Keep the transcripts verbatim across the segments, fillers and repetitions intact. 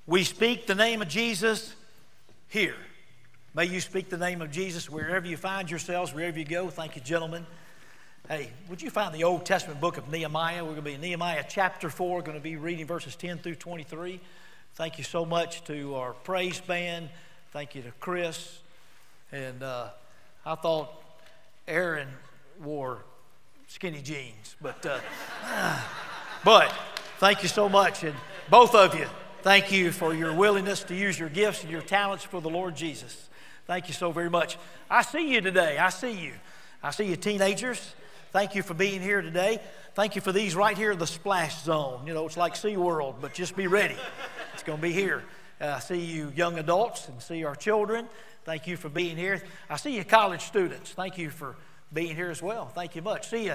We speak the name of Jesus here. May you speak the name of Jesus wherever you find yourselves, wherever you go. Thank you, gentlemen. Hey, would you find the Old Testament book of Nehemiah? We're going to be in Nehemiah chapter four. We're going to be reading verses ten through twenty-three. Thank you so much to our praise band. Thank you to Chris. And uh, I thought Aaron wore skinny jeans, but uh, but thank you so much, and both of you, thank you for your willingness to use your gifts and your talents for the Lord Jesus. Thank you so very much. I see you today. I see you. I see you teenagers. Thank you for being here today. Thank you for these right here in the splash zone. You know, it's like SeaWorld, but just be ready. It's going to be here. Uh, I see you young adults and see our children. Thank you for being here. I see you college students. Thank you for being here as well. Thank you much. See you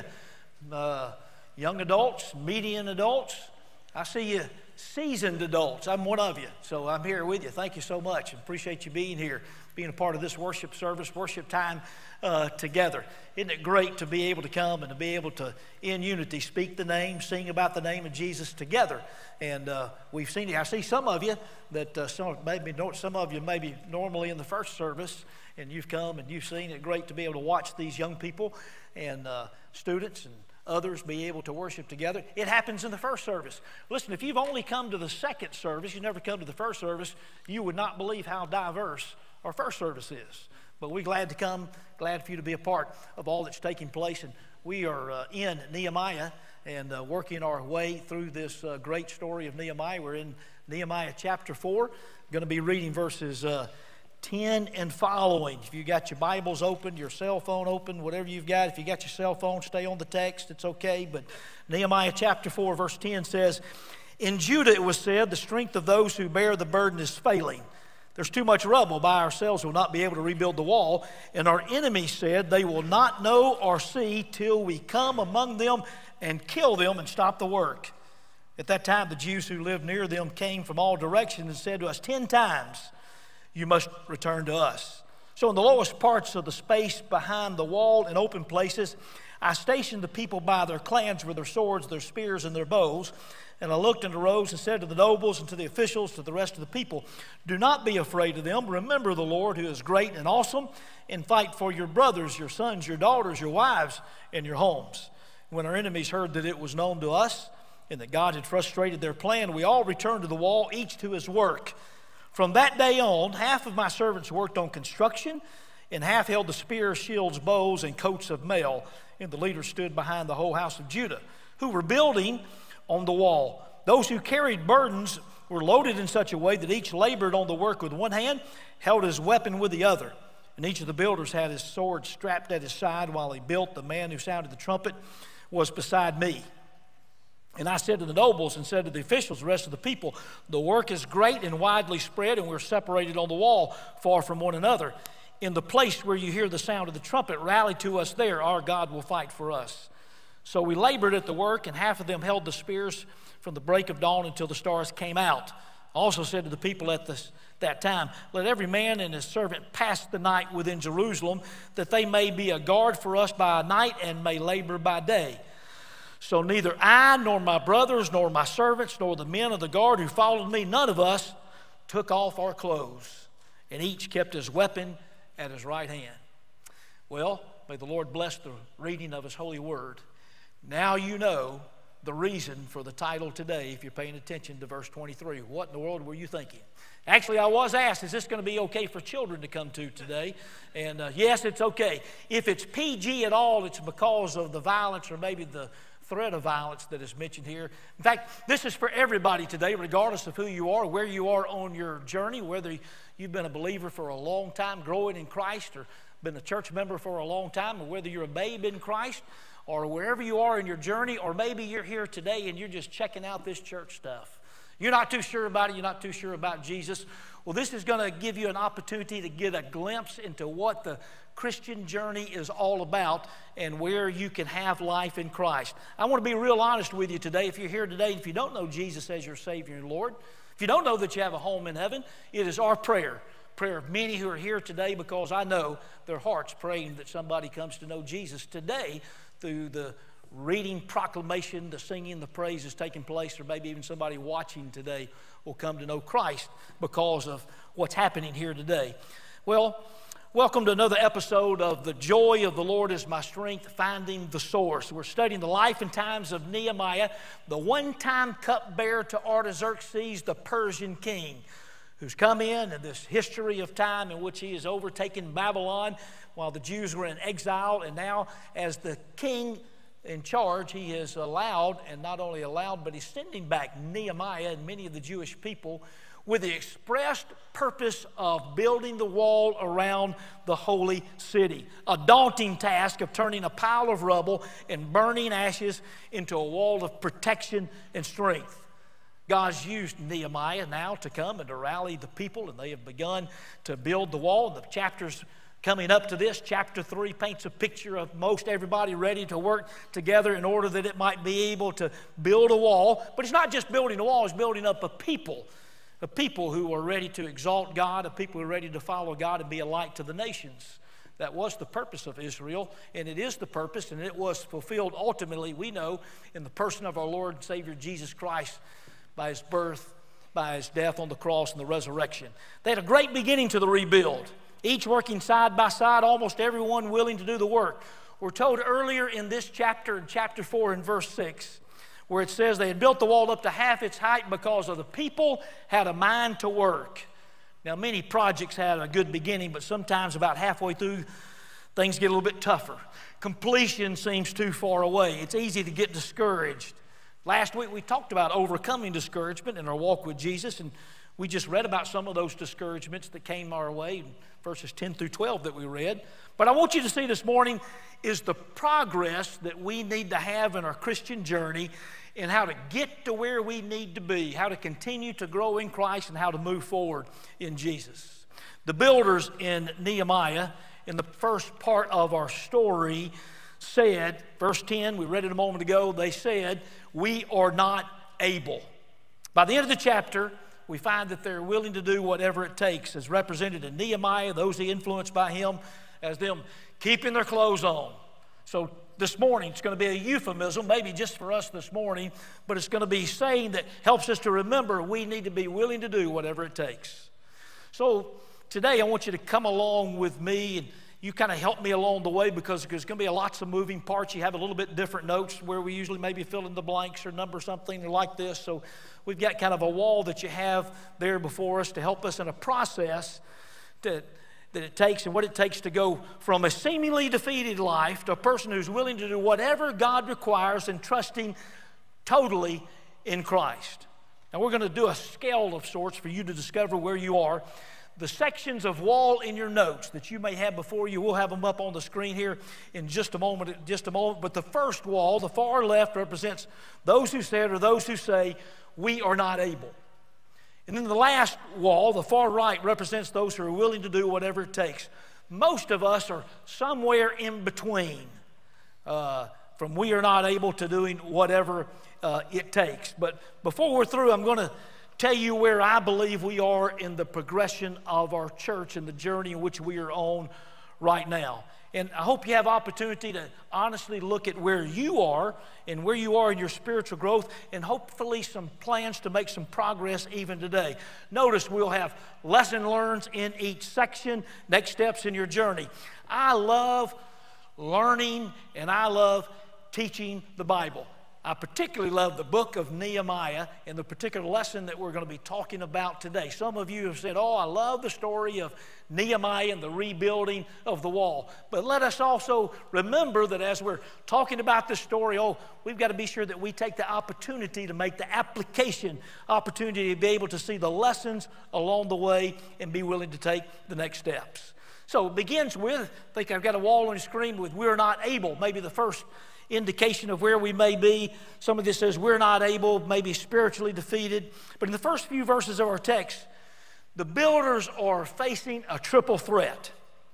uh, young adults, median adults. I see you seasoned adults. I'm one of you, so I'm here with you. Thank you so much. Appreciate you being here, being a part of this worship service, worship time uh, together. Isn't it great to be able to come and to be able to, in unity, speak the name, sing about the name of Jesus together? And uh, we've seen it. I see some of you that uh, some maybe some of you maybe normally in the first service, and you've come and you've seen it. Great to be able to watch these young people and uh, students and others be able to worship together. It happens in the first service. Listen, if you've only come to the second service, you never come to the first service, you would not believe how diverse our first service is. But we're glad to come, glad for you to be a part of all that's taking place. And we are uh, in Nehemiah and uh, working our way through this uh, great story of Nehemiah. We're in Nehemiah chapter four. Going to be reading verses uh, ten and following. If you got your Bibles open, your cell phone open, whatever you've got, if you got your cell phone, stay on the text, it's okay. But Nehemiah chapter four, verse ten says, "In Judah it was said, the strength of those who bear the burden is failing. There's too much rubble. By ourselves we'll not be able to rebuild the wall. And our enemies said, they will not know or see till we come among them and kill them and stop the work. At that time the Jews who lived near them came from all directions and said to us, ten times, you must return to us. So in the lowest parts of the space behind the wall and open places, I stationed the people by their clans with their swords, their spears, and their bows. And I looked and arose and said to the nobles and to the officials, to the rest of the people, do not be afraid of them. Remember the Lord who is great and awesome, and fight for your brothers, your sons, your daughters, your wives, and your homes. When our enemies heard that it was known to us and that God had frustrated their plan, we all returned to the wall, each to his work. From that day on, half of my servants worked on construction, and half held the spears, shields, bows, and coats of mail. And the leaders stood behind the whole house of Judah, who were building on the wall. Those who carried burdens were loaded in such a way that each labored on the work with one hand, held his weapon with the other. And each of the builders had his sword strapped at his side while he built. The man who sounded the trumpet was beside me. And I said to the nobles and said to the officials, the rest of the people, the work is great and widely spread, and we're separated on the wall far from one another. In the place where you hear the sound of the trumpet, rally to us there. Our God will fight for us. So we labored at the work, and half of them held the spears from the break of dawn until the stars came out. I also said to the people at this, that time, let every man and his servant pass the night within Jerusalem, that they may be a guard for us by night and may labor by day. So neither I, nor my brothers, nor my servants, nor the men of the guard who followed me, none of us took off our clothes, and each kept his weapon at his right hand." Well, may the Lord bless the reading of his holy word. Now you know the reason for the title today, if you're paying attention to verse twenty-three. What in the world were you thinking? Actually, I was asked, is this going to be okay for children to come to today? And uh, yes, it's okay. If it's P G at all, it's because of the violence or maybe the threat of violence that is mentioned here. In fact, this is for everybody today, regardless of who you are, where you are on your journey, whether you've been a believer for a long time, growing in Christ, or been a church member for a long time, or whether you're a babe in Christ, or wherever you are in your journey, or maybe you're here today and you're just checking out this church stuff. You're not too sure about it. You're not too sure about Jesus. Well, this is going to give you an opportunity to get a glimpse into what the Christian journey is all about and where you can have life in Christ. I want to be real honest with you today. If you're here today, if you don't know Jesus as your Savior and Lord, if you don't know that you have a home in heaven, it is our prayer, prayer of many who are here today, because I know their hearts praying that somebody comes to know Jesus today through the reading, proclamation, the singing, the praise is taking place, or maybe even somebody watching today will come to know Christ because of what's happening here today. Well, welcome to another episode of The Joy of the Lord is My Strength, Finding the Source. We're studying the life and times of Nehemiah, the one-time cupbearer to Artaxerxes, the Persian king, who's come in in this history of time in which he has overtaken Babylon while the Jews were in exile. And now as the king in charge, he has allowed, and not only allowed, but he's sending back Nehemiah and many of the Jewish people with the expressed purpose of building the wall around the holy city. A daunting task of turning a pile of rubble and burning ashes into a wall of protection and strength. God's used Nehemiah now to come and to rally the people, and they have begun to build the wall. The chapters coming up to this, chapter three, paints a picture of most everybody ready to work together in order that it might be able to build a wall. But it's not just building a wall, it's building up a people, a people who are ready to exalt God, a people who are ready to follow God and be a light to the nations. That was the purpose of Israel, and it is the purpose, and it was fulfilled ultimately, we know, in the person of our Lord and Savior Jesus Christ by his birth, by his death on the cross and the resurrection. They had a great beginning to the rebuild, each working side by side, almost everyone willing to do the work. We're told earlier in this chapter, in chapter four in verse six, where it says they had built the wall up to half its height because of the people had a mind to work. Now, many projects had a good beginning, but sometimes about halfway through, things get a little bit tougher. Completion seems too far away. It's easy to get discouraged. Last week, we talked about overcoming discouragement in our walk with Jesus, and we just read about some of those discouragements that came our way, verses ten through twelve that we read. But I want you to see this morning is the progress that we need to have in our Christian journey and how to get to where we need to be, how to continue to grow in Christ, and how to move forward in Jesus. The builders in Nehemiah, in the first part of our story, said, verse ten, we read it a moment ago, they said, "We are not able." By the end of the chapter, we find that they're willing to do whatever it takes, as represented in Nehemiah, those he influenced by him, as them keeping their clothes on. So this morning, it's going to be a euphemism, maybe just for us this morning, but it's going to be saying that helps us to remember we need to be willing to do whatever it takes. So today, I want you to come along with me, and you kind of help me along the way, because there's going to be lots of moving parts. You have a little bit different notes where we usually maybe fill in the blanks or number something like this. So we've got kind of a wall that you have there before us to help us in a process to, that it takes and what it takes to go from a seemingly defeated life to a person who's willing to do whatever God requires and trusting totally in Christ. Now we're going to do a scale of sorts for you to discover where you are. The sections of wall in your notes that you may have before you, we'll have them up on the screen here in just a moment, just a moment. But the first wall, the far left, represents those who said or those who say, "We are not able." And then the last wall, the far right, represents those who are willing to do whatever it takes. Most of us are somewhere in between, uh, from "we are not able" to doing whatever uh, it takes. But before we're through, I'm going to tell you where I believe we are in the progression of our church and the journey in which we are on right now. And I hope you have opportunity to honestly look at where you are and where you are in your spiritual growth, and hopefully some plans to make some progress even today. Notice we'll have lesson learns in each section, next steps in your journey. I love learning and I love teaching the Bible. I particularly love the book of Nehemiah and the particular lesson that we're going to be talking about today. Some of you have said, "Oh, I love the story of Nehemiah and the rebuilding of the wall." But let us also remember that as we're talking about this story, oh, we've got to be sure that we take the opportunity to make the application opportunity to be able to see the lessons along the way and be willing to take the next steps. So it begins with, I think I've got a wall on the screen with "we're not able," maybe the first indication of where we may be. Some of this says we're not able, maybe spiritually defeated. But in the first few verses of our text, the builders are facing a triple threat.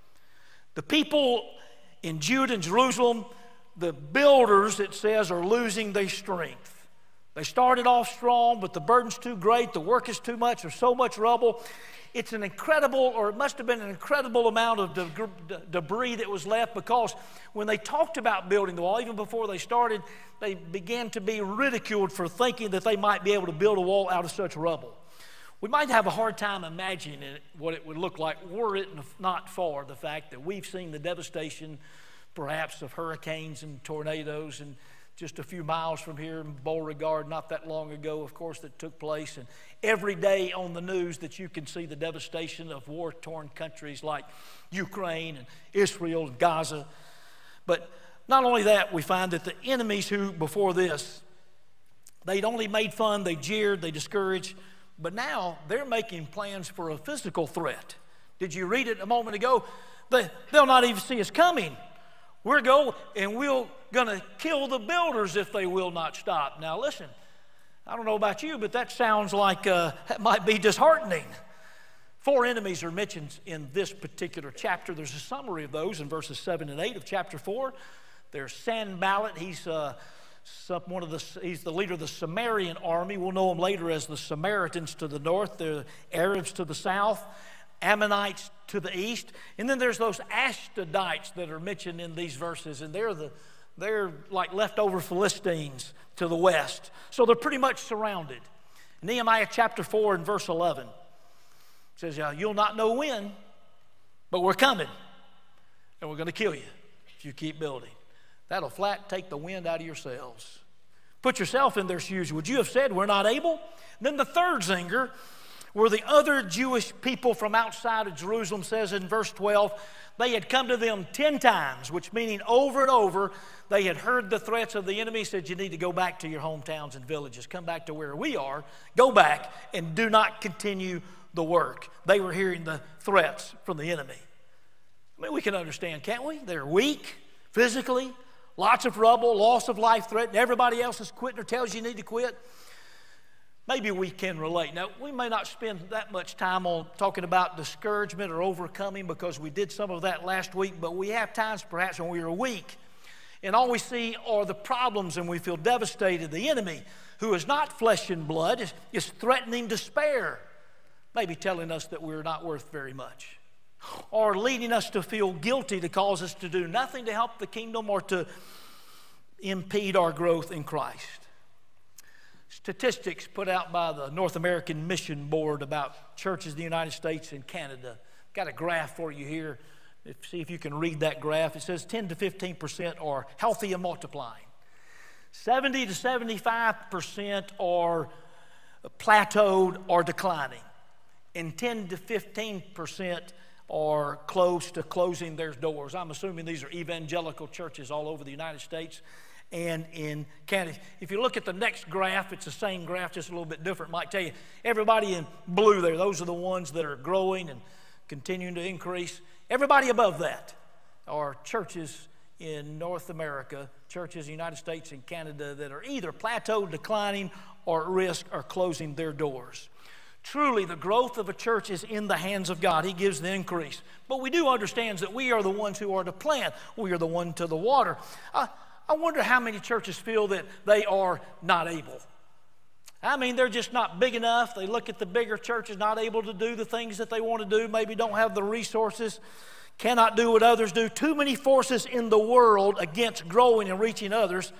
The people in Judah and Jerusalem, the builders, it says, are losing their strength. They started off strong, but the burden's too great, the work is too much, there's so much rubble. It's an incredible, or it must have been an incredible amount of de- de- debris that was left, because when they talked about building the wall, even before they started, they began to be ridiculed for thinking that they might be able to build a wall out of such rubble. We might have a hard time imagining it, what it would look like were it not for the fact that we've seen the devastation perhaps of hurricanes and tornadoes, and just a few miles from here in Beauregard not that long ago, of course, that took place. And every day on the news that you can see the devastation of war-torn countries like Ukraine and Israel and Gaza. But not only that, we find that the enemies who before this, they'd only made fun, they jeered, they discouraged, but now they're making plans for a physical threat. Did you read it a moment ago? They, they'll not even see us coming. We're going and we're going to kill the builders if they will not stop. Now listen, I don't know about you, but that sounds like uh, that might be disheartening. Four enemies are mentioned in this particular chapter. There's a summary of those in verses seven and eight of chapter four. There's Sanballat. He's uh, some, one of the he's the leader of the Samaritan army. We'll know him later as the Samaritans to the north, the Arabs to the south, Ammonites to the east. And then there's those Ashdodites that are mentioned in these verses, and they're the they're like leftover Philistines to the west. So they're pretty much surrounded. Nehemiah chapter four and verse eleven says, yeah, you'll not know when, but we're coming, and we're going to kill you if you keep building. That'll flat take the wind out of your sails. Put yourself in their shoes. Would you have said, we're not able? Then the third zinger were the other Jewish people from outside of Jerusalem. Says in verse twelve, they had come to them ten times, which meaning over and over, they had heard the threats of the enemy, said you need to go back to your hometowns and villages. Come back to where we are. Go back and do not continue the work. They were hearing the threats from the enemy. I mean, we can understand, can't we? They're weak physically, lots of rubble, loss of life threatened. Everybody else is quitting or tells you you need to quit. Maybe we can relate. Now, we may not spend that much time on talking about discouragement or overcoming because we did some of that last week, but we have times perhaps when we are weak and all we see are the problems and we feel devastated. The enemy, who is not flesh and blood, is, is threatening despair, maybe telling us that we're not worth very much, or leading us to feel guilty to cause us to do nothing to help the kingdom or to impede our growth in Christ. Statistics put out by the North American Mission Board about churches in the United States and Canada. Got a graph for you here. If, see if you can read that graph. It says ten to fifteen percent are healthy and multiplying. seventy to seventy-five percent are plateaued or declining. And ten to fifteen percent are close to closing their doors. I'm assuming these are evangelical churches all over the United States and in Canada. If you look at the next graph, it's the same graph, just a little bit different. It might tell you everybody in blue there, those are the ones that are growing and continuing to increase. Everybody above that are churches in North America, churches in the United States and Canada that are either plateaued, declining, or at risk or closing their doors. Truly, the growth of a church is in the hands of God. He gives the increase. But we do understand that we are the ones who are to plant. We are the one to the water. Uh, I wonder how many churches feel that they are not able. I mean, they're just not big enough. They look at the bigger churches not able to do the things that they want to do, maybe don't have the resources, cannot do what others do. Too many forces in the world against growing and reaching others,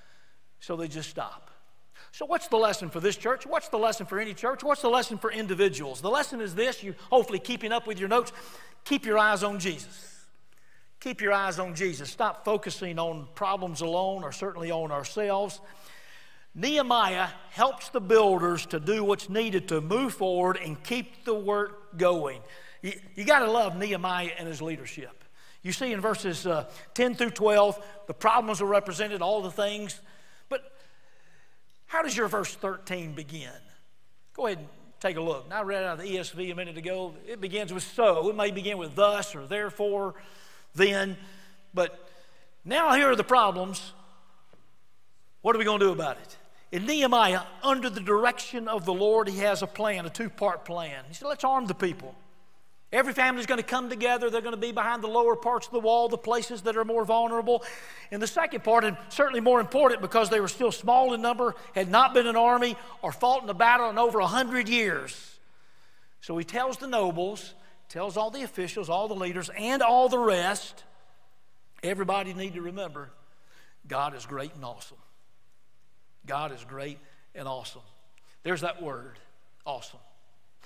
so they just stop. So what's the lesson for this church? What's the lesson for any church? What's the lesson for individuals? The lesson is this, you hopefully keeping up with your notes, keep your eyes on Jesus. Keep your eyes on Jesus. Stop focusing on problems alone or certainly on ourselves. Nehemiah helps the builders to do what's needed to move forward and keep the work going. You, you got to love Nehemiah and his leadership. You see in verses uh, ten through twelve, the problems are represented, all the things. But how does your verse thirteen begin? Go ahead and take a look. Now, I read out of the E S V a minute ago. It begins with so. It may begin with thus or therefore, then. But now here are the problems. What are we going to do about it? In Nehemiah, under the direction of the Lord, he has a plan, a two-part plan. He said, let's arm the people. Every family is going to come together. They're going to be behind the lower parts of the wall, the places that are more vulnerable. And the second part, and certainly more important because they were still small in number, had not been an army or fought in a battle in over a hundred years. So he tells the nobles, tells all the officials, all the leaders, and all the rest, everybody need to remember, God is great and awesome. God is great and awesome. There's that word, awesome.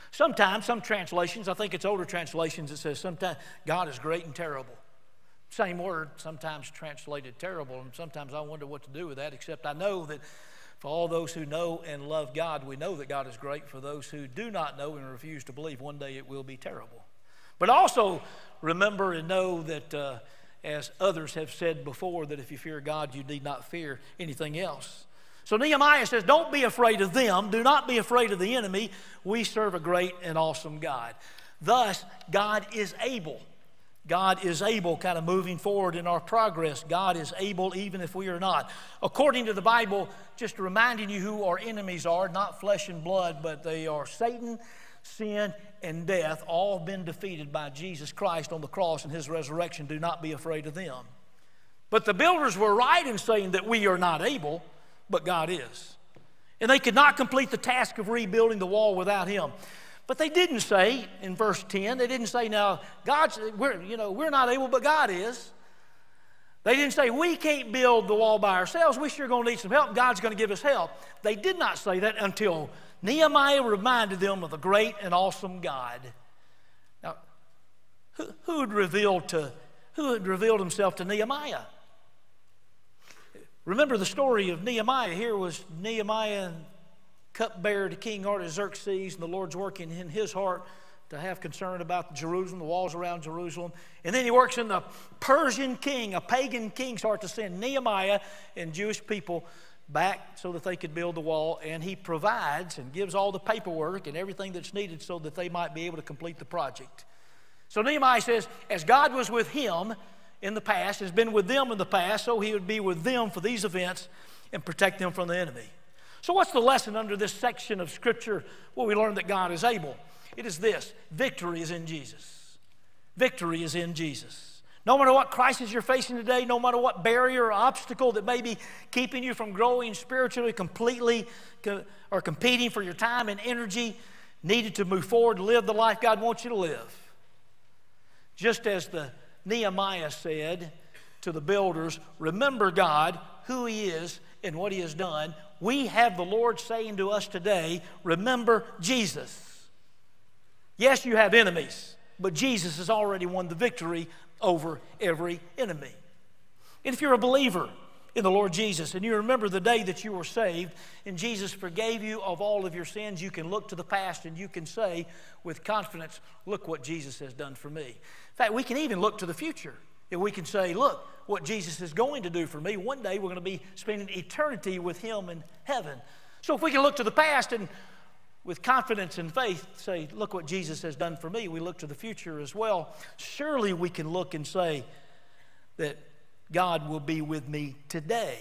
Sometimes, some translations, I think it's older translations, it says sometimes God is great and terrible. Same word, sometimes translated terrible, and sometimes I wonder what to do with that, except I know that for all those who know and love God, we know that God is great. For those who do not know and refuse to believe, one day it will be terrible. But also remember and know that uh, as others have said before, that if you fear God, you need not fear anything else. So Nehemiah says, don't be afraid of them. Do not be afraid of the enemy. We serve a great and awesome God. Thus, God is able. God is able, kind of moving forward in our progress. God is able even if we are not. According to the Bible, just reminding you who our enemies are, not flesh and blood, but they are Satan, sin, and death, all been defeated by Jesus Christ on the cross and his resurrection. Do not be afraid of them. But the builders were right in saying that we are not able, but God is. And they could not complete the task of rebuilding the wall without him. But they didn't say in verse ten, they didn't say, now, God's, we're, you know, we're not able, but God is. They didn't say, we can't build the wall by ourselves. We're sure going to need some help. God's going to give us help. They did not say that until Nehemiah reminded them of the great and awesome God. Now, who, who had revealed to, who had revealed himself to Nehemiah? Remember the story of Nehemiah. Here was Nehemiah, cupbearer to King Artaxerxes, and the Lord's working in his heart to have concern about Jerusalem, the walls around Jerusalem. And then he works in the Persian king, a pagan king's heart, to send Nehemiah and Jewish people back so that they could build the wall. And he provides and gives all the paperwork and everything that's needed so that they might be able to complete the project. So Nehemiah says, as God was with him in the past, has been with them in the past, so he would be with them for these events and protect them from the enemy. So what's the lesson under this section of Scripture where we learn that God is able? It is this: victory is in Jesus. Victory is in Jesus. No matter what crisis you're facing today, no matter what barrier or obstacle that may be keeping you from growing spiritually completely or competing for your time and energy needed to move forward and live the life God wants you to live. Just as the Nehemiah said to the builders, remember God, who he is, and what he has done. We have the Lord saying to us today, remember Jesus. Yes, you have enemies, but Jesus has already won the victory over every enemy. And if you're a believer in the Lord Jesus and you remember the day that you were saved and Jesus forgave you of all of your sins, you can look to the past and you can say with confidence, look what Jesus has done for me. In fact, we can even look to the future. And we can say, look, what Jesus is going to do for me. One day we're going to be spending eternity with him in heaven. So if we can look to the past and with confidence and faith say, look what Jesus has done for me, we look to the future as well. Surely we can look and say that God will be with me today.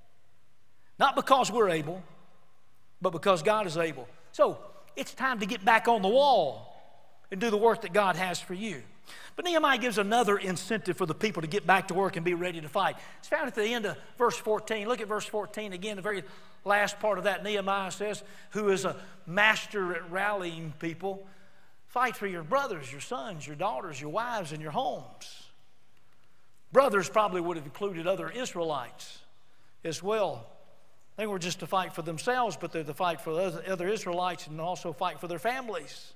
Not because we're able, but because God is able. So it's time to get back on the wall and do the work that God has for you. But Nehemiah gives another incentive for the people to get back to work and be ready to fight. It's found at the end of verse fourteen. Look at verse fourteen again, the very last part of that. Nehemiah says, who is a master at rallying people, fight for your brothers, your sons, your daughters, your wives, and your homes. Brothers probably would have included other Israelites as well. They were just to fight for themselves, but they're to fight for other Israelites and also fight for their families.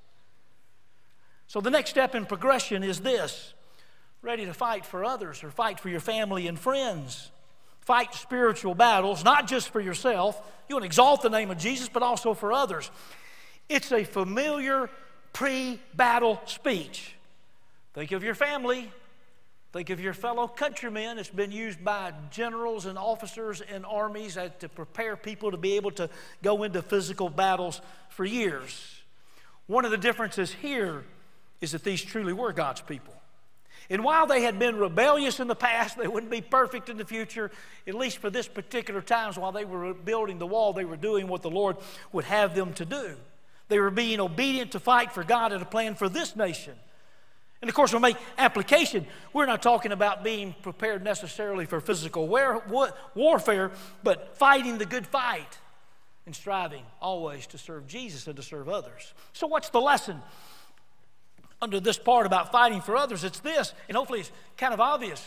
So the next step in progression is this: ready to fight for others or fight for your family and friends. Fight spiritual battles, not just for yourself. You want to exalt the name of Jesus, but also for others. It's a familiar pre-battle speech. Think of your family. Think of your fellow countrymen. It's been used by generals and officers in armies to prepare people to be able to go into physical battles for years. One of the differences here is that these truly were God's people. And while they had been rebellious in the past, they wouldn't be perfect in the future. At least for this particular times, while they were building the wall, they were doing what the Lord would have them to do. They were being obedient to fight for God and a plan for this nation. And of course, we'll make application. We're not talking about being prepared necessarily for physical war, warfare, but fighting the good fight and striving always to serve Jesus and to serve others. So what's the lesson under this part about fighting for others? It's this, and hopefully it's kind of obvious.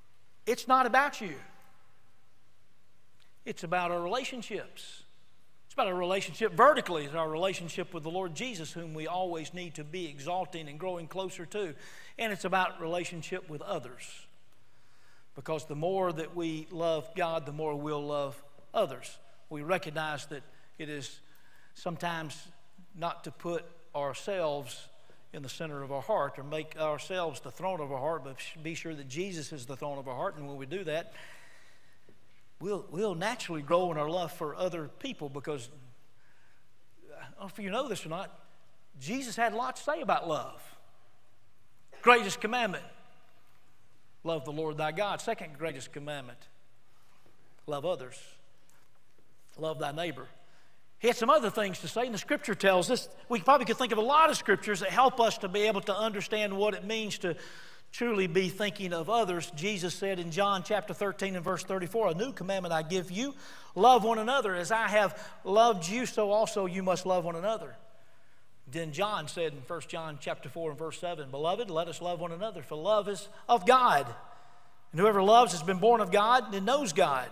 It's not about you. It's about our relationships. It's about our relationship vertically. It's our relationship with the Lord Jesus, whom we always need to be exalting and growing closer to. And it's about relationship with others. Because the more that we love God, the more we'll love others. We recognize that it is sometimes not to put ourselves in the center of our heart or make ourselves the throne of our heart, but be sure that Jesus is the throne of our heart. And when we do that, we'll, we'll naturally grow in our love for other people, because, I don't know if you know this or not, Jesus had a lot to say about love. Greatest commandment, love the Lord thy God. Second greatest commandment, love others. Love thy neighbor. He had some other things to say, and the Scripture tells us, we probably could think of a lot of Scriptures that help us to be able to understand what it means to truly be thinking of others. Jesus said in John chapter thirteen and verse thirty-four, a new commandment I give you, love one another. As I have loved you, so also you must love one another. Then John said in First John chapter four and verse seven, beloved, let us love one another, for love is of God. And whoever loves has been born of God and knows God.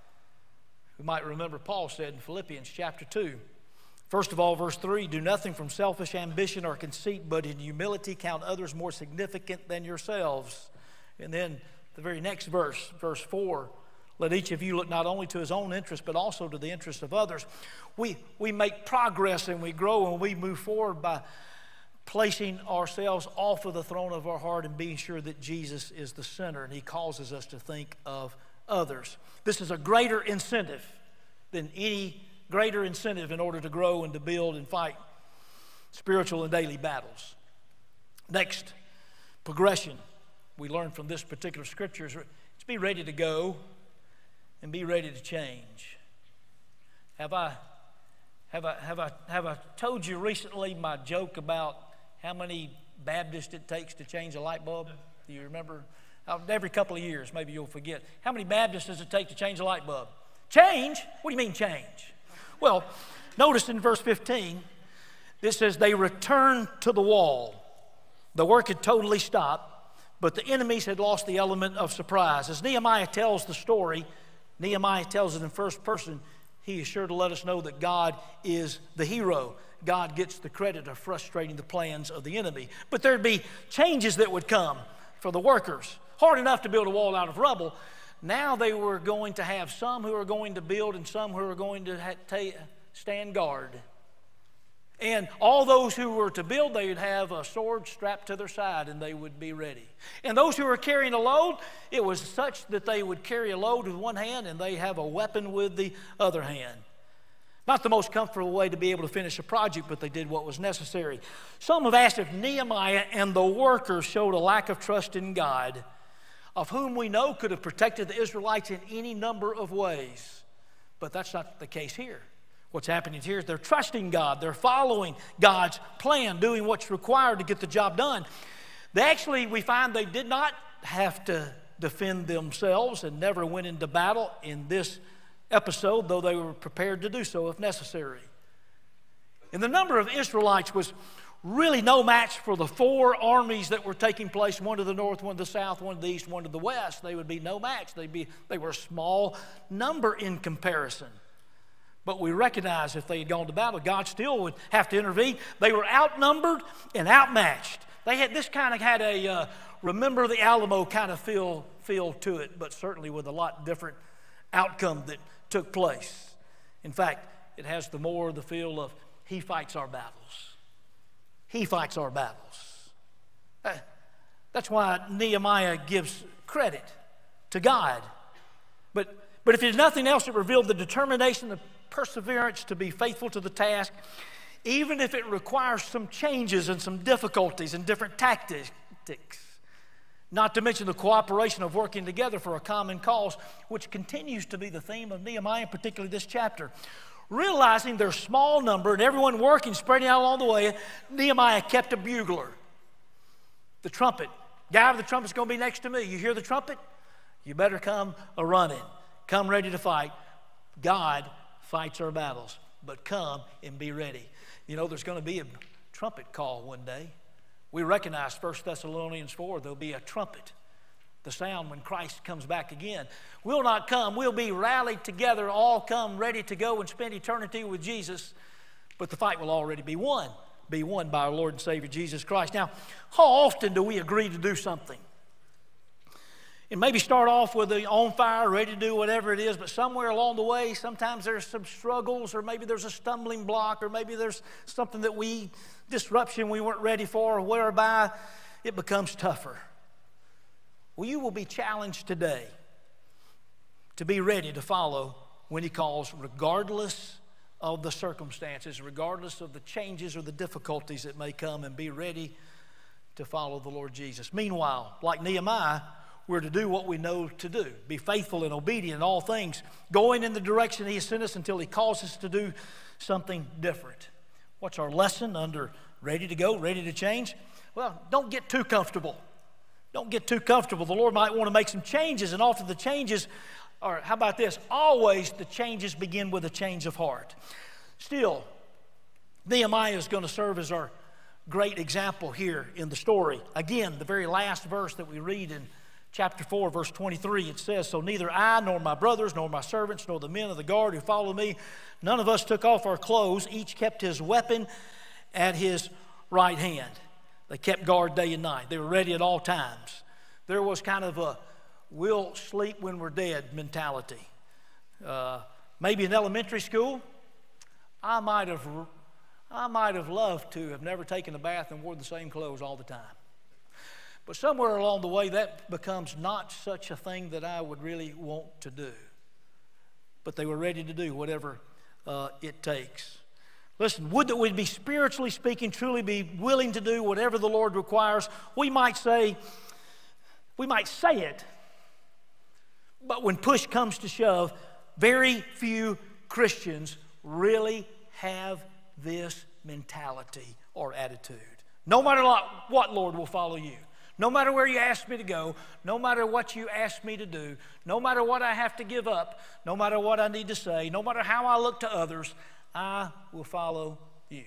We might remember Paul said in Philippians chapter two, first of all, verse three, do nothing from selfish ambition or conceit, but in humility count others more significant than yourselves. And then the very next verse, verse four, let each of you look not only to his own interest, but also to the interest of others. We, we make progress and we grow and we move forward by placing ourselves off of the throne of our heart and being sure that Jesus is the center, and he causes us to think of others. This is a greater incentive than any greater incentive in order to grow and to build and fight spiritual and daily battles. Next, progression. We learn from this particular scripture is to be ready to go and be ready to change. Have I, have I, have I, have I told you recently my joke about how many Baptists it takes to change a light bulb? Do you remember? Every couple of years, maybe you'll forget. How many Baptists does it take to change a light bulb? Change? What do you mean change? Well, notice in verse fifteen, this says, they returned to the wall. The work had totally stopped, but the enemies had lost the element of surprise. As Nehemiah tells the story, Nehemiah tells it in first person, he is sure to let us know that God is the hero. God gets the credit of frustrating the plans of the enemy. But there'd be changes that would come for the workers. Hard enough to build a wall out of rubble. Now they were going to have some who are going to build and some who are going to ha- ta- stand guard. And all those who were to build, they would have a sword strapped to their side and they would be ready. And those who were carrying a load, it was such that they would carry a load with one hand and they have a weapon with the other hand. Not the most comfortable way to be able to finish a project, but they did what was necessary. Some have asked if Nehemiah and the workers showed a lack of trust in God, of whom we know could have protected the Israelites in any number of ways. But that's not the case here. What's happening here is they're trusting God. They're following God's plan, doing what's required to get the job done. They actually, we find they did not have to defend themselves and never went into battle in this episode, though they were prepared to do so if necessary. And the number of Israelites was really no match for the four armies that were taking place, one to the north, one to the south, one to the east, one to the west. They would be no match. They'd be, they were a small number in comparison. But we recognize if they had gone to battle, God still would have to intervene. They were outnumbered and outmatched. They had this kind of had a uh, remember the Alamo kind of feel, feel to it, but certainly with a lot different outcome that took place. In fact, it has the more the feel of he fights our battles. He fights our battles. That's why Nehemiah gives credit to God. But, but if there's nothing else, it revealed the determination, the perseverance to be faithful to the task, even if it requires some changes and some difficulties and different tactics. Not to mention the cooperation of working together for a common cause, which continues to be the theme of Nehemiah, particularly this chapter. Realizing their small number and everyone working, spreading out along the way, Nehemiah kept a bugler. The trumpet. Guy with the trumpet's going to be next to me. You hear the trumpet? You better come a-running. Come ready to fight. God fights our battles, but come and be ready. You know, there's going to be a trumpet call one day. We recognize First Thessalonians four, there'll be a trumpet the sound when Christ comes back again. We'll not come. We'll be rallied together, all come ready to go and spend eternity with Jesus. But the fight will already be won. Be won by our Lord and Savior Jesus Christ. Now, how often do we agree to do something? And maybe start off with the on fire, ready to do whatever it is, but somewhere along the way, sometimes there's some struggles, or maybe there's a stumbling block, or maybe there's something that we, disruption we weren't ready for, whereby it becomes tougher. Well, you will be challenged today to be ready to follow when He calls, regardless of the circumstances, regardless of the changes or the difficulties that may come, and be ready to follow the Lord Jesus. Meanwhile, like Nehemiah, we're to do what we know to do. Be faithful and obedient in all things, going in the direction He has sent us until He calls us to do something different. What's our lesson under ready to go, ready to change? Well, don't get too comfortable. Don't get too comfortable. The Lord might want to make some changes, and often the changes are, how about this? Always the changes begin with a change of heart. Still, Nehemiah is going to serve as our great example here in the story. Again, the very last verse that we read in chapter four, verse twenty-three, it says, "So neither I nor my brothers nor my servants nor the men of the guard who followed me, none of us took off our clothes. Each kept his weapon at his right hand." They kept guard day and night. They were ready at all times. There was kind of a we'll sleep when we're dead mentality. Uh, maybe in elementary school, I might have I might have loved to have never taken a bath and wore the same clothes all the time. But somewhere along the way, that becomes not such a thing that I would really want to do. But they were ready to do whatever uh, it takes. Listen, would that we'd be, spiritually speaking, truly be willing to do whatever the Lord requires. We might say, we might say it, but when push comes to shove, very few Christians really have this mentality or attitude. No matter what, Lord, will follow you. No matter where you ask me to go, no matter what you ask me to do, no matter what I have to give up, no matter what I need to say, no matter how I look to others, I will follow you.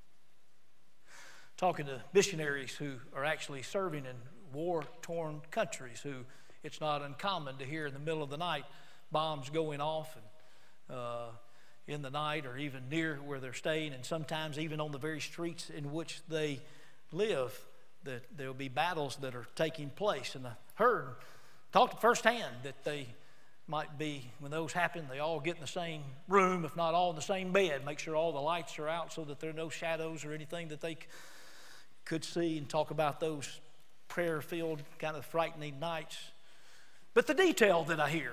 Talking to missionaries who are actually serving in war-torn countries, who it's not uncommon to hear in the middle of the night bombs going off and, uh, in the night, or even near where they're staying, and sometimes even on the very streets in which they live, that there will be battles that are taking place. And I heard, talked firsthand, that they might be, when those happen, they all get in the same room, if not all in the same bed, make sure all the lights are out so that there are no shadows or anything that they c- could see, and talk about those prayer-filled, kind of frightening nights. But the detail that I hear,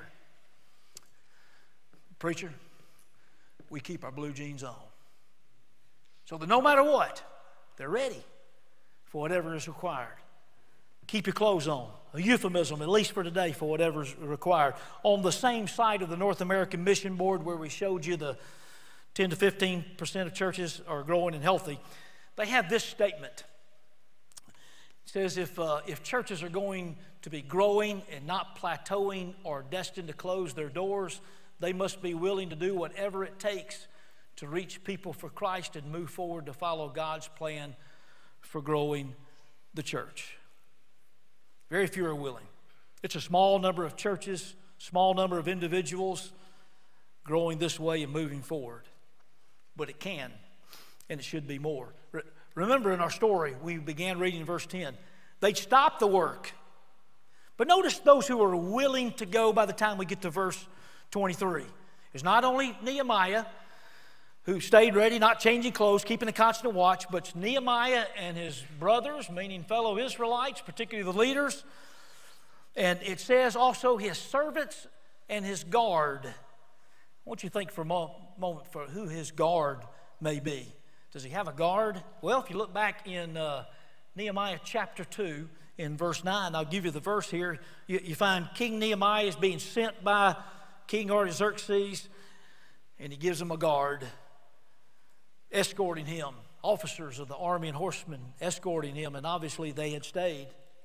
preacher, we keep our blue jeans on. So that no matter what, they're ready for whatever is required. Keep your clothes on. A euphemism, at least for today, for whatever is required. On the same side of the North American Mission Board where we showed you the ten to fifteen percent of churches are growing and healthy, they have this statement. It says if, uh, if churches are going to be growing and not plateauing or destined to close their doors, they must be willing to do whatever it takes to reach people for Christ and move forward to follow God's plan for growing the church. Very few are willing. It's a small number of churches, small number of individuals growing this way and moving forward. But it can, and it should be more. Re- remember in our story, we began reading in verse ten. They'd stopped the work. But notice those who are willing to go by the time we get to verse twenty-three. It's not only Nehemiah who stayed ready, not changing clothes, keeping a constant watch, but it's Nehemiah and his brothers, meaning fellow Israelites, particularly the leaders. And it says also his servants and his guard. I want you to think for a mo- moment for who his guard may be. Does he have a guard? Well, if you look back in uh, Nehemiah chapter two, in verse nine, I'll give you the verse here. You, you find King Nehemiah is being sent by King Artaxerxes, and he gives him a guard escorting him, officers of the army and horsemen escorting him, and obviously they had stayed.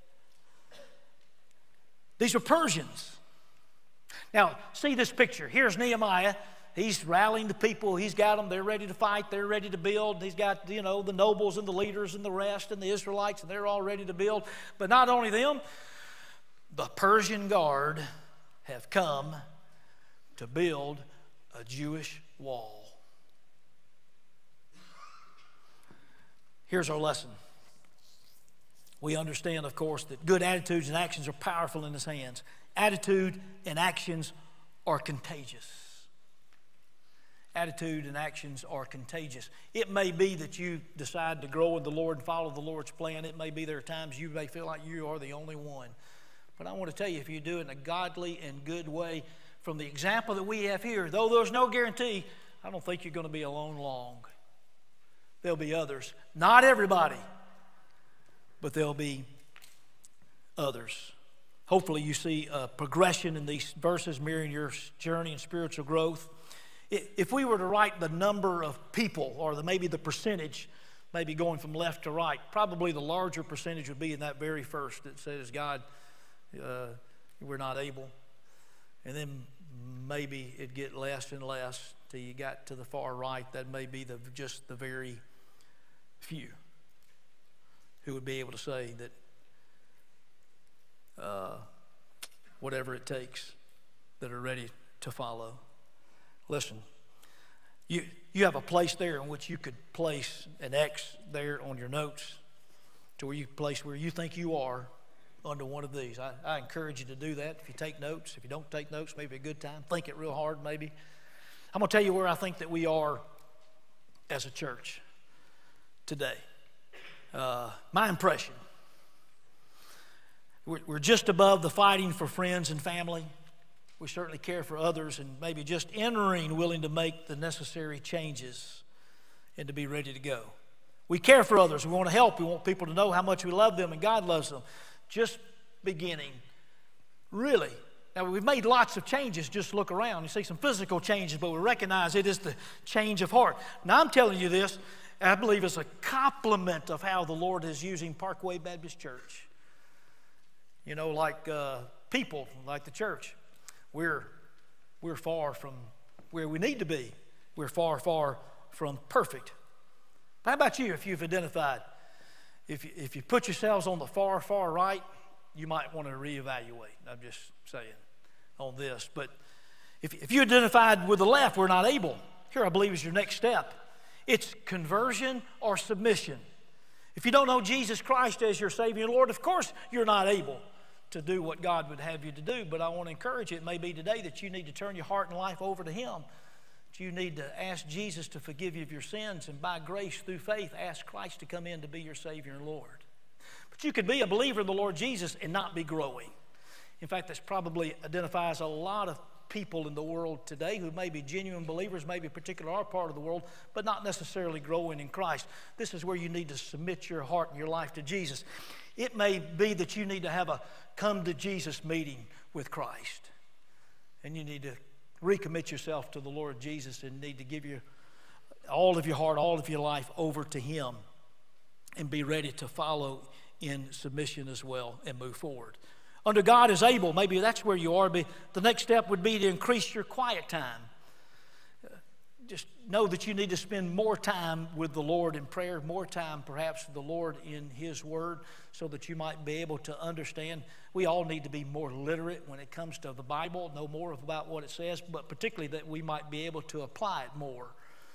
These are Persians. Now, see this picture. Here's Nehemiah. He's rallying the people. He's got them. They're ready to fight. They're ready to build. He's got, you know, the nobles and the leaders and the rest and the Israelites, and they're all ready to build. But not only them, the Persian Guard have come to build a Jewish wall. Here's our lesson. We understand, of course, that good attitudes and actions are powerful in His hands. Attitude and actions are contagious. Attitude and actions are contagious. It may be that you decide to grow in the Lord and follow the Lord's plan. It may be there are times you may feel like you are the only one. But I want to tell you, if you do it in a godly and good way, from the example that we have here, though there's no guarantee, I don't think you're going to be alone long. There'll be others. Not everybody, but there'll be others. Hopefully you see a progression in these verses mirroring your journey in spiritual growth. If we were to write the number of people, or the, maybe the percentage, maybe going from left to right, probably the larger percentage would be in that very first that says, God, uh, we're not able. And then maybe it'd get less and less till you got to the far right. That may be the, just the very few who would be able to say that uh, whatever it takes, that are ready to follow. Listen, you, you have a place there in which you could place an X there on your notes to where you place where you think you are under one of these. I, I encourage you to do that. If you take notes, if you don't take notes, maybe a good time. Think it real hard, maybe. I'm going to tell you where I think that we are as a church today. Uh, my impression, we're, we're just above the fighting for friends and family. We certainly care for others, and maybe just entering, willing to make the necessary changes and to be ready to go. We care for others. We want to help. We want people to know how much we love them and God loves them. Just beginning. Really. Now, we've made lots of changes. Just look around. You see some physical changes, but we recognize it is the change of heart. Now, I'm telling you this, I believe it's a compliment of how the Lord is using Parkway Baptist Church. You know, like uh, people, like the church. We're, we're far from where we need to be. We're far, far from perfect. How about you, if you've identified, if you, if you put yourselves on the far, far right, you might want to reevaluate. I'm just saying on this. But if, if you identified with the left, we're not able. Here, I believe, is your next step. It's conversion or submission. If you don't know Jesus Christ as your Savior and Lord, of course you're not able to do what God would have you to do. But I want to encourage you, it may be today that you need to turn your heart and life over to Him. You need to ask Jesus to forgive you of your sins, and by grace through faith ask Christ to come in to be your Savior and Lord. But you could be a believer in the Lord Jesus and not be growing. In fact, this probably identifies a lot of people in the world today who may be genuine believers, maybe particularly our part of the world, but not necessarily growing in Christ. This is where you need to submit your heart and your life to Jesus. It may be that you need to have a come to Jesus meeting with Christ, and you need to recommit yourself to the Lord Jesus and need to give your all of your heart, all of your life over to Him, and be ready to follow in submission as well and move forward. Under God is able, maybe that's where you are. But the next step would be to increase your quiet time. Just know that you need to spend more time with the Lord in prayer, more time perhaps with the Lord in His Word, so that you might be able to understand. We all need to be more literate when it comes to the Bible, know more about what it says, but particularly that we might be able to apply it more.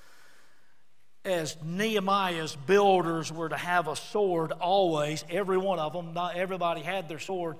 As Nehemiah's builders were to have a sword always, every one of them, not everybody had their sword.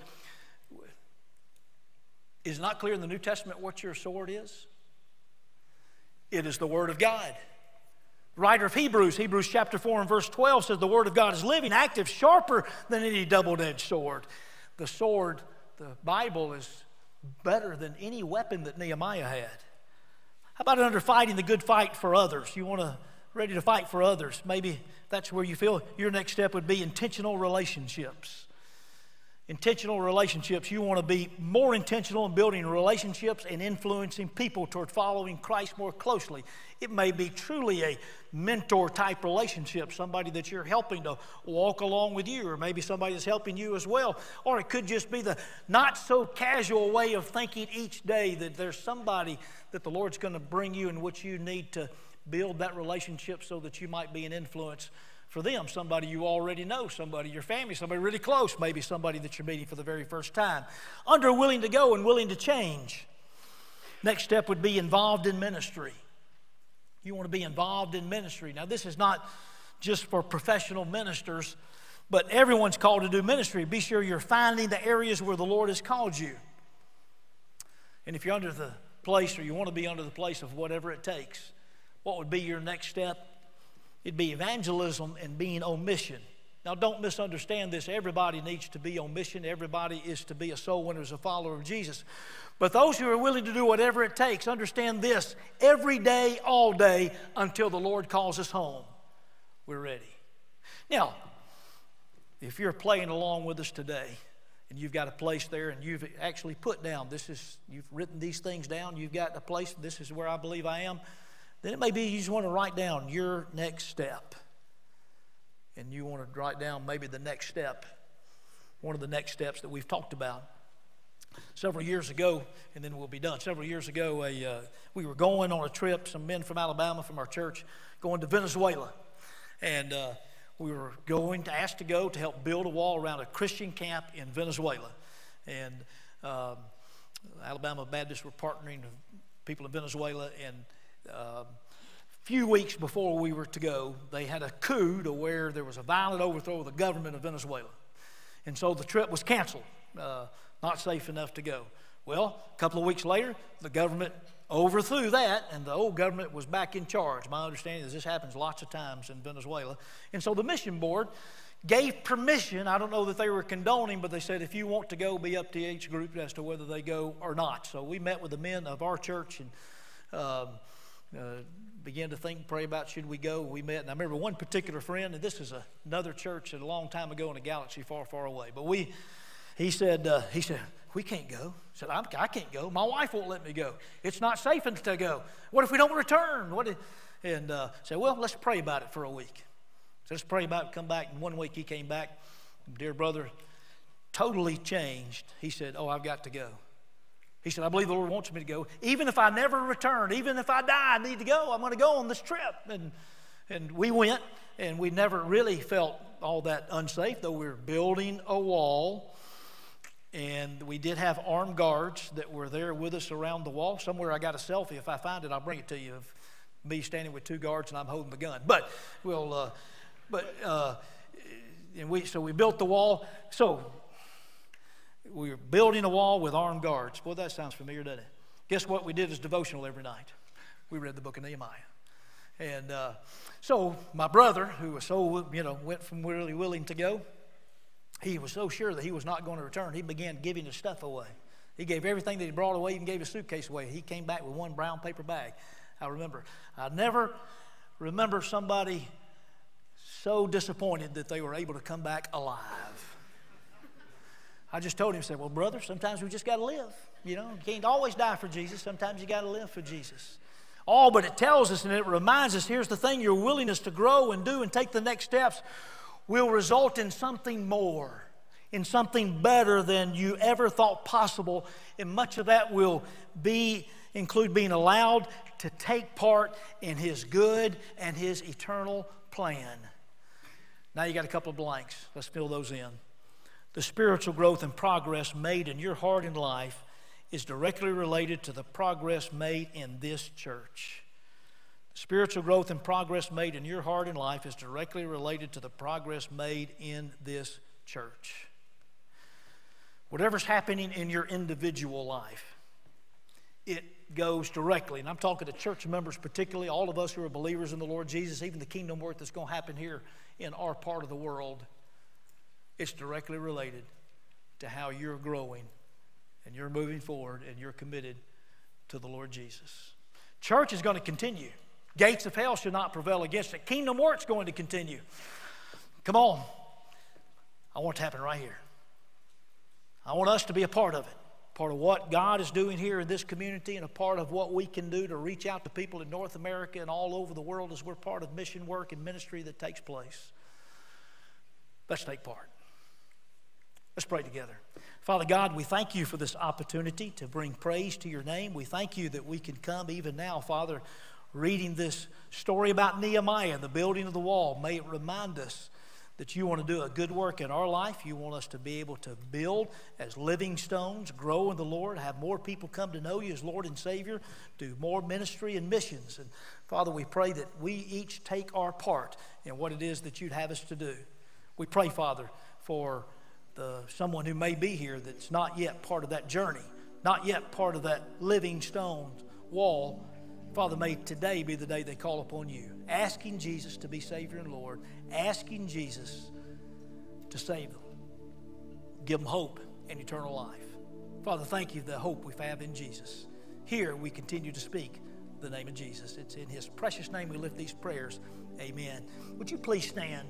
Is it not clear in the New Testament what your sword is? It is the Word of God. The writer of Hebrews, Hebrews chapter four and verse twelve says the Word of God is living, active, sharper than any double-edged sword. The sword, the Bible, is better than any weapon that Nehemiah had. How about under fighting the good fight for others? You want to ready to fight for others. Maybe that's where you feel your next step would be intentional relationships. Intentional relationships. You want to be more intentional in building relationships and influencing people toward following Christ more closely. It may be truly a mentor-type relationship, somebody that you're helping to walk along with you, or maybe somebody that's helping you as well. Or it could just be the not-so-casual way of thinking each day that there's somebody that the Lord's going to bring you in which you need to build that relationship so that you might be an influence for them, somebody you already know, somebody your family, somebody really close, maybe somebody that you're meeting for the very first time. Under willing to go and willing to change. Next step would be involved in ministry. You want to be involved in ministry. Now, this is not just for professional ministers, but everyone's called to do ministry. Be sure you're finding the areas where the Lord has called you. And if you're under the place, or you want to be under the place of whatever it takes, what would be your next step? It'd be evangelism and being on mission. Now, don't misunderstand this. Everybody needs to be on mission. Everybody is to be a soul winner, as a follower of Jesus. But those who are willing to do whatever it takes, understand this: every day, all day, until the Lord calls us home, we're ready. Now, if you're playing along with us today, and you've got a place there, and you've actually put down, this is, you've written these things down, you've got a place, this is where I believe I am, then it may be you just want to write down your next step. And you want to write down maybe the next step, one of the next steps that we've talked about. Several years ago, and then we'll be done. Several years ago, a, uh, we were going on a trip, some men from Alabama, from our church, going to Venezuela. And uh, we were going to, asked to go to help build a wall around a Christian camp in Venezuela. And um, Alabama Baptists were partnering with people in Venezuela, and uh, few weeks before we were to go, they had a coup to where there was a violent overthrow of the government of Venezuela. And so the trip was canceled, uh, not safe enough to go. Well, a couple of weeks later, the government overthrew that, and the old government was back in charge. My understanding is this happens lots of times in Venezuela. And so the mission board gave permission. I don't know that they were condoning, but they said if you want to go, be up to each group as to whether they go or not. So we met with the men of our church and um, uh, began to think and pray about should we go. We met, and I remember one particular friend, and this is a, another church a long time ago in a galaxy far, far away. But we, he said, uh, he said, we can't go. I said, I'm, I can't go. My wife won't let me go. It's not safe to go. What if we don't return? What if, and uh, said, well, let's pray about it for a week. So let's pray about it, come back. And one week he came back, dear brother, totally changed. He said, oh, I've got to go. He said, I believe the Lord wants me to go. Even if I never return, even if I die, I need to go. I'm going to go on this trip. And, and we went, and we never really felt all that unsafe, though we were building a wall. And we did have armed guards that were there with us around the wall. Somewhere I got a selfie. If I find it, I'll bring it to you of me standing with two guards and I'm holding the gun. But we'll, uh, but, uh, and we, so we built the wall. So we were building a wall with armed guards. Boy, that sounds familiar, doesn't it? Guess what we did as devotional every night? We read the book of Nehemiah. And uh, so my brother, who was so, you know, went from really willing to go, he was so sure that he was not going to return, he began giving his stuff away. He gave everything that he brought away, even gave his suitcase away. He came back with one brown paper bag. I remember. I never remember somebody so disappointed that they were able to come back alive. I just told him, I said, well, brother, sometimes we just got to live. You know, you can't always die for Jesus. Sometimes you got to live for Jesus. All but it tells us and it reminds us, here's the thing, your willingness to grow and do and take the next steps will result in something more, in something better than you ever thought possible. And much of that will be include being allowed to take part in His good and His eternal plan. Now you got a couple of blanks. Let's fill those in. The spiritual growth and progress made in your heart and life is directly related to the progress made in this church. Spiritual growth and progress made in your heart and life is directly related to the progress made in this church. Whatever's happening in your individual life, it goes directly. And I'm talking to church members particularly, all of us who are believers in the Lord Jesus, even the kingdom work that's going to happen here in our part of the world. It's directly related to how you're growing and you're moving forward and you're committed to the Lord Jesus. Church is going to continue. Gates of hell should not prevail against it. Kingdom work's going to continue. Come on. I want it to happen right here. I want us to be a part of it. Part of what God is doing here in this community and a part of what we can do to reach out to people in North America and all over the world as we're part of mission work and ministry that takes place. Let's take part. Let's pray together. Father God, we thank you for this opportunity to bring praise to your name. We thank you that we can come even now, Father, reading this story about Nehemiah, the building of the wall. May it remind us that you want to do a good work in our life. You want us to be able to build as living stones, grow in the Lord, have more people come to know you as Lord and Savior, do more ministry and missions. And Father, we pray that we each take our part in what it is that you'd have us to do. We pray, Father, for the someone who may be here that's not yet part of that journey, not yet part of that living stone wall. Father, may today be the day they call upon you, asking Jesus to be Savior and Lord, asking Jesus to save them, give them hope and eternal life. Father, thank you for the hope we have in Jesus. Here we continue to speak the name of Jesus. It's in his precious name we lift these prayers. Amen. Would you please stand?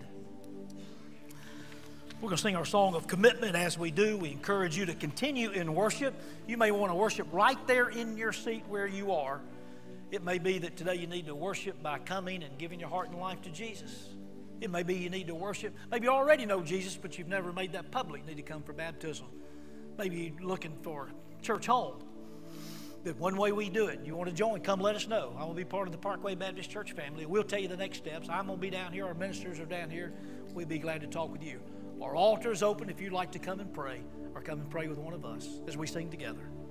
We're going to sing our song of commitment. As we do, we encourage you to continue in worship. You may want to worship right there in your seat where you are. It may be that today you need to worship by coming and giving your heart and life to Jesus. It may be you need to worship. Maybe you already know Jesus, but you've never made that public. You need to come for baptism. Maybe you're looking for a church home. That one way we do it. You want to join, come let us know. I will be part of the Parkway Baptist Church family. We'll tell you the next steps. I'm going to be down here. Our ministers are down here. We'd be glad to talk with you. Our altar is open if you'd like to come and pray or come and pray with one of us as we sing together.